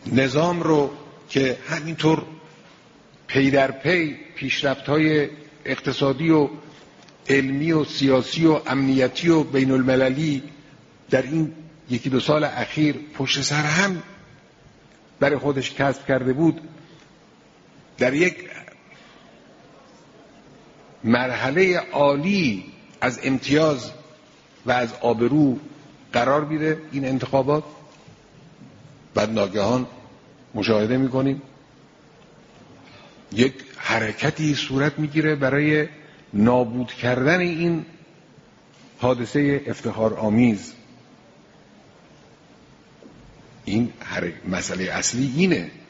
نظام رو که همینطور پی در پی پیشرفت‌های اقتصادی و علمی و سیاسی و امنیتی و بین المللی در این یکی دو سال اخیر پشت سر هم برای خودش کسب کرده بود، در یک مرحله عالی از امتیاز و از آبرو قرار میده این انتخابات. بعد ناگهان مشاهده میکنیم یک حرکتی صورت میگیره برای نابود کردن این حادثه افتخار آمیز. این مسئله اصلی اینه.